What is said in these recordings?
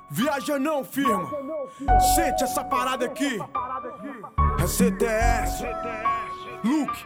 Viaja não, firma. Sente essa parada aqui. É CTS. Luke.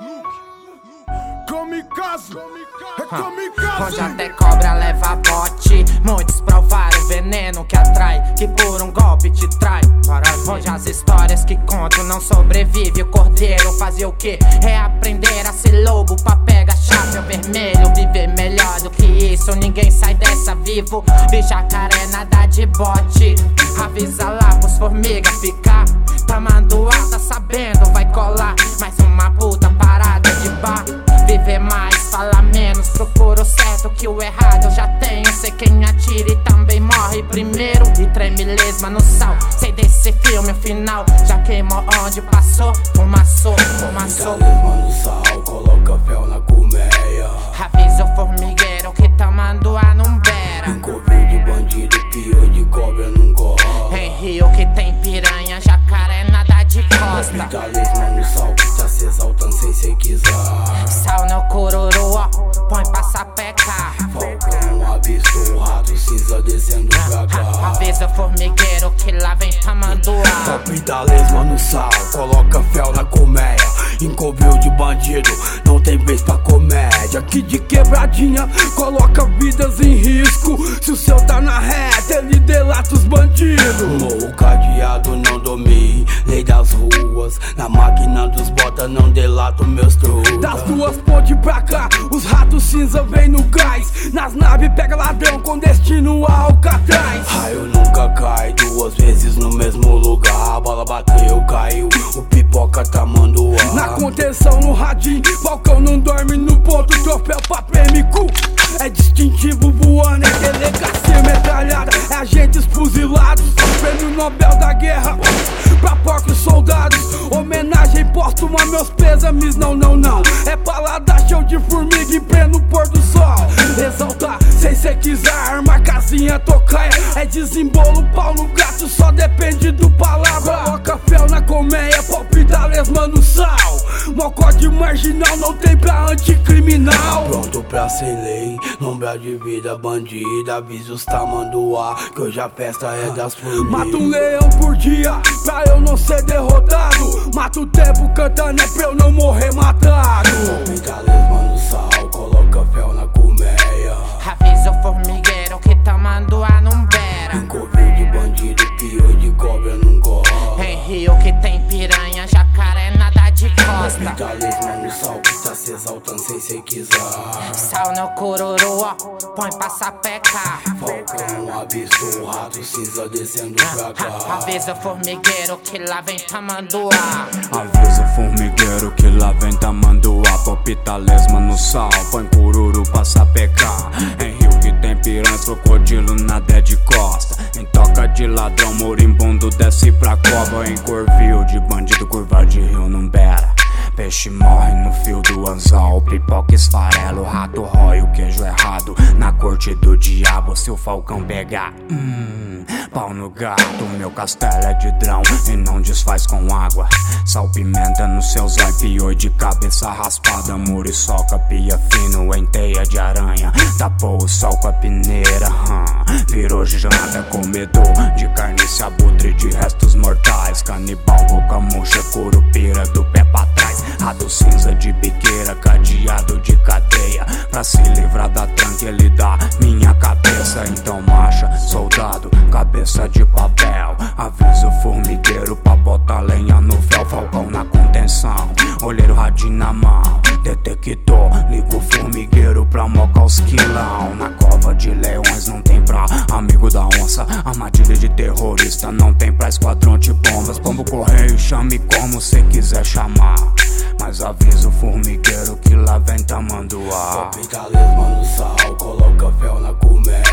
Kamikaze. É kamikaze. Onde até cobra leva bote. Muitos provaram o veneno que atrai, que por um golpe te trai. Onde as histórias que conto não sobrevive. O cordeiro fazia o que? É aprender a ser lobo pra pegar chapéu vermelho. Viver melhor do que isso, ninguém sai dessa vivo. Vi jacaré nada de bote. Avisa lá pros formiga ficar. Tamanduá tá sabendo, vai colar. Mais uma puta parada de bar. Viver mais, fala menos, procura o certo que o errado eu já tenho. Sei quem atira e também morre primeiro. E treme lesma no sal, sei desse filme o final. Já queimou onde passou, fumaçou. Lesma no sal, coloca fel na colmeia. Avisa o formigueiro que tamanduá não beira. Covil de bandido, pior de cobra não corre. Em rio que tem piranha, jacaré nada de costa. Lesma no sal, que tá se exaltando sem ser quiser. Sal no cururu, ó, põe pra sapecar. Falcão avistou o rato cinza descendo pra cá. Avisa o formigueiro que lá vem tamanduá. Palpita lesma no sal, coloca fel na colmeia. Encovil de bandido, não tem vez pra comédia. Que de quebradinha, coloca vidas em risco. Se o seu tá na reta, ele delata os bandidos. Morro cadeado, não dormi, lei das ruas. Na máquina dos bota, não delato meus truques. Das duas pontes pra cá, os ratos cinza vem no gás. Nas naves pega ladrão com destino a Alcatraz. Raio nunca cai, duas vezes no mesmo lugar. A bola bateu, caiu, o pipoca tamanduá. Na contenção no radinho, Falcão não dorme no ponto. Troféu pra PMQ, é distintivo voando, é delegacia metralhada. É agentes fuzilados, prêmio Nobel da guerra pra porcos soldados. Homenagem póstuma, meus pêsames, não. É balada show de formiga em pleno pôr do sol. Exaltar, sem cê quiser, arma, casinha, tocaia. É desembolo, pau no gato, só depende do palavra. Coloca fel na colmeia, palpita lesma no sal. Mocó de marginal, não tem pra anticriminal. Pronto pra ser lei, lombra de vida bandida. Avisa os tamanduá, que hoje a festa é das formigas. Mato um leão por dia, pra eu não ser derrotado. Mato o tempo cantando, é pra eu não morrer matado. Palpita lesma no sal, coloca fel na colmeia. Avisa o formigueiro que tamanduá não beira. Covil de bandido, pior de cobra não corre. Em rio que tem piranha, jacaré nada de costa. Lesma no sal, que tá se exaltando sem ser quiser. Sal no cururu, ó, põe pra sapecar. Falcão avistou o rato cinza descendo pra cá. Avisa o formigueiro que lá vem tamanduá. Avisa o formigueiro que lá vem tamanduá. Palpita lesma no sal, põe cururu pra sapecar. Em rio que tem piranha, crocodilo nada é de costa. Em toca de ladrão, moribundo desce pra cova. Em corvil de bandido, curva de rio não beira. Peixe morre no fio do anzol, pipoca esfarela, o rato rói o queijo errado. Na corte do diabo, se o falcão pegar, pau no gato. Meu castelo é de drão e não desfaz com água. Sal pimenta no seu zóio, pior de cabeça raspada. Muriçoca, pia fino em teia de aranha. Tapou o sol com a peneira, virou janta, comedor de carne se abutre de restos mortais. Canibal, boca murcha, curupira do pé pra trás. Rato cinza de biqueira, cadeado de cadeia. Pra se livrar da tranca ele dá minha cabeça. Então marcha, soldado, cabeça de papel. Avisa o formigueiro pra botar lenha no fel. Falcão na contenção, olheiro radinho na mão. Detector, liga o formigueiro pra mocar os quilão. Na cova de leões não tem pra amigo da onça. Armadilha de terrorista não tem pra esquadrão de bombas. Pombo correio, chame como cê quiser chamar. Mas avisa o formigueiro que lá vem tamanduá. Palpita lesma no sal, coloca fel na colmeia.